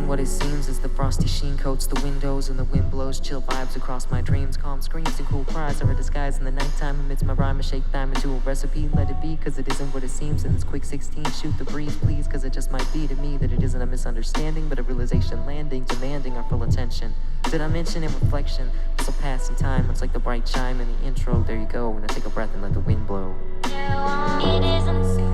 what it seems as the frosty sheen coats the windows and the wind blows chill vibes across my dreams. Calm screams and cool cries are a disguise in the nighttime amidst my rhyme and shake time into a recipe. Let it be, cause it isn't what it seems. In this quick 16, shoot the breeze, please, cause it just might be to me that it isn't a misunderstanding, but a realization landing, demanding our full attention. Did I mention in reflection? So passing time, it's like the bright chime in the intro. There you go, when I take a breath and let the wind blow. It isn't